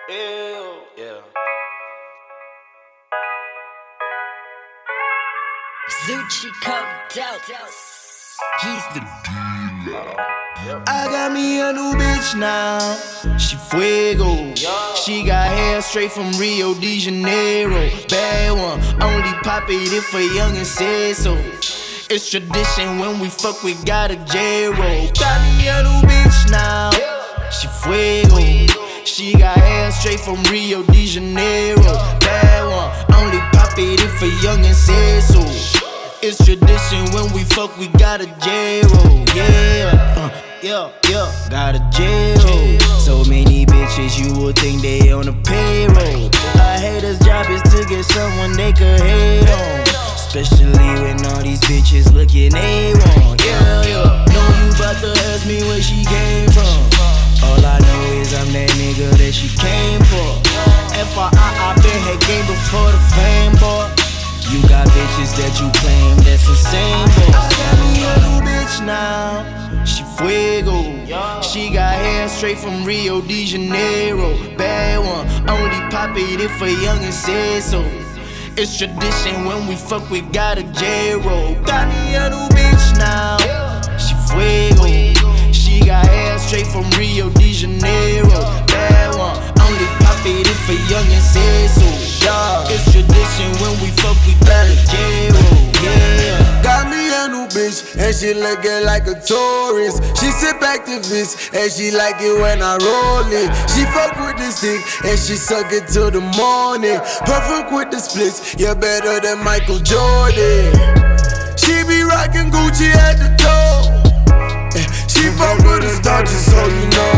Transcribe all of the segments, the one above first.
Ew. Yeah. Zucci comes out. He's the I got me a new bitch now. She fuego. She got hair straight from Rio de Janeiro. Bad one, only pop it if a youngin' says so. It's tradition when we fuck, we got a J-roll. Got me a new bitch now. She fuego. She got hair straight from Rio de Janeiro. Bad one, only pop it if a youngin' says so. It's tradition when we fuck, we got a J-roll. Yeah, got a J-roll. So many bitches, you would think they on a payroll. A hater's job is to get someone they could hate on. Especially when all these bitches looking A1. Yeah. Know you bout to ask me where she came from. All I know is I'm that nigga that she came for. FYI, I been had game before the fame, boy. You got bitches that you claim, that's insane, boy. I got me a new bitch now. She fuego. She got hair straight from Rio de Janeiro. Bad one, only pop it if a youngin' says so. It's tradition when we fuck, we got a J-roll. Got me a new bitch now. She fuego. She got hair straight from Rio de Janeiro. Bad one, only pop it if a youngin' says so. It's tradition when we fuck, we got a J-roll. Yeah. Got me a new bitch, and she lookin' like a tourist. She sit back to this, and she like it when I roll it. She fuck with the stick, and she suck it till the morning. Perfect with the splits, yeah, better than Michael Jordan. She be rockin' Gucci at the toe. She fuck with the star, just so you know.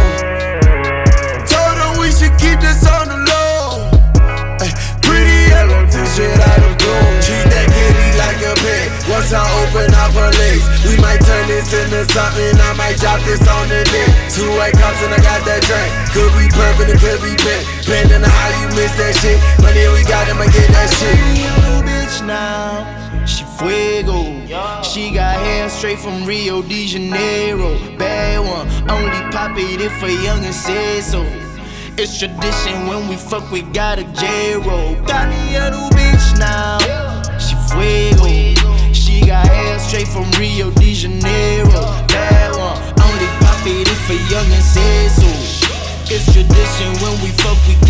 Told her we should keep this on the low. Pretty yellow t-shirt out of blue. Treat that kitty like a pet. Once I open up her legs, we might turn this into something. I might drop this on the dick. 2 white cups and I got that drink. Could be purple and could be pink. Depending on how you miss that shit. Money we got him, I get that shit. Me a new bitch now. She fuego. She got hair straight from Rio de Janeiro. Bad one, only pop it if a youngin' says so. It's tradition when we fuck, we got a J-roll. Got me a new bitch now. She fuego. She got hair straight from Rio de Janeiro. Bad one, only pop it if a youngin' says so. It's tradition when we fuck, we